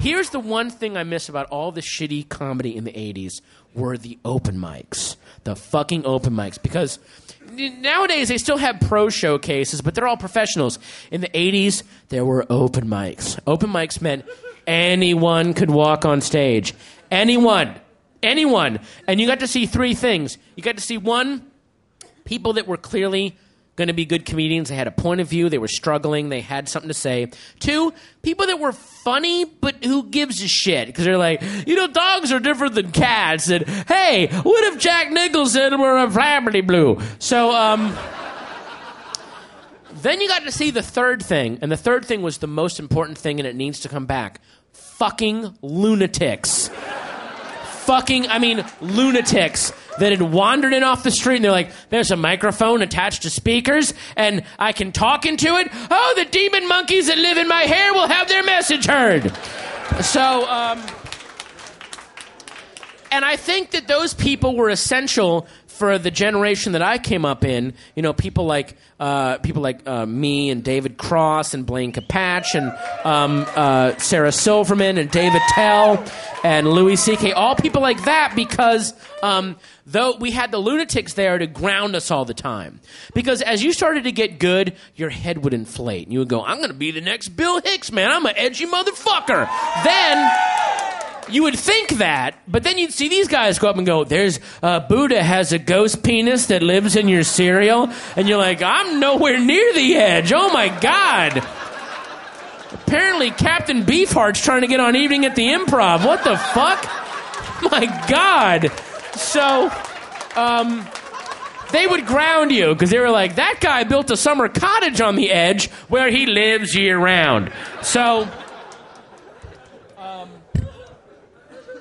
Here's the one thing I miss about all the shitty comedy in the 80s were the open mics. The fucking open mics. Because nowadays they still have pro showcases, but they're all professionals. In the 80s, there were open mics. Open mics meant anyone could walk on stage. Anyone. And you got to see three things. You got to see, one, people that were clearly going to be good comedians. They had a point of view. They were struggling. They had something to say. Two, people that were funny, but who gives a shit? Because they're like, dogs are different than cats. And, hey, what if Jack Nicholson were a family blue? So, then you got to see the third thing. And the third thing was the most important thing, and it needs to come back. Fucking lunatics. Lunatics that had wandered in off the street, and they're like, there's a microphone attached to speakers, and I can talk into it. Oh, the demon monkeys that live in my hair will have their message heard. So, and I think that those people were essential for the generation that I came up in. People like me and David Cross and Blaine Capatch and Sarah Silverman and David Tell and Louis C.K. All people like that, because though we had the lunatics there to ground us all the time. Because as you started to get good, your head would inflate. And you would go, I'm going to be the next Bill Hicks, man. I'm an edgy motherfucker. Then you would think that, but then you'd see these guys go up and go, there's Buddha has a ghost penis that lives in your cereal. And you're like, I'm nowhere near the edge. Oh, my God. Apparently, Captain Beefheart's trying to get on Evening at the Improv. What the fuck? My God. So, they would ground you because they were like, that guy built a summer cottage on the edge where he lives year-round. So